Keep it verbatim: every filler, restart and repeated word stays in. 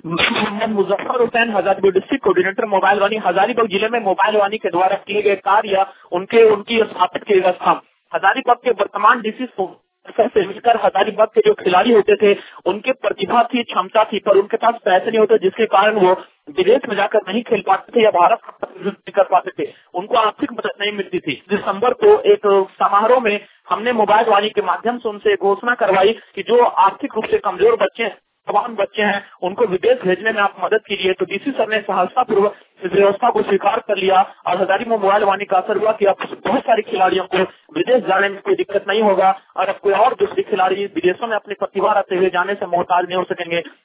Mohammad Muzaffar Hussain, Hazaribagh district coordinator mobile Vaani. Hazaribagh जिले में mobile वानी के द्वारा किए गए कार्य उनके उनकी स्थापित किए गए स्थान। हजारीबाग के वर्तमान डीसी से मिलकर हजारीबाग के जो खिलाड़ी होते थे उनके प्रतिभा थी, क्षमता थी, पर उनके पास पैसे नहीं होते, जिसके कारण वो विदेश में जाकर नहीं खेल पाते थे या भारत का प्रतिनिधित्व कर पाते थे। उनको आर्थिक मदद नहीं मिलती थी। दिसंबर को एक समारोह में हमने मोबाइल वानी के माध्यम से उनसे घोषणा करवाई कि जो आर्थिक रूप से कमजोर बच्चे हैं, तमाम बच्चे हैं, उनको विदेश भेजने में आप मदद कीजिए। तो डीसी सर ने सहजता पूर्वक इस व्यवस्था को स्वीकार कर लिया और हजारीबाग में मोबाइल वानी का असर हुआ कि अब बहुत सारे खिलाड़ियों को विदेश जाने में कोई दिक्कत नहीं होगा और अब कोई और दूसरे खिलाड़ी विदेशों में अपनी प्रतिभा रखते हुए जाने से मोहताज नहीं हो सकेंगे।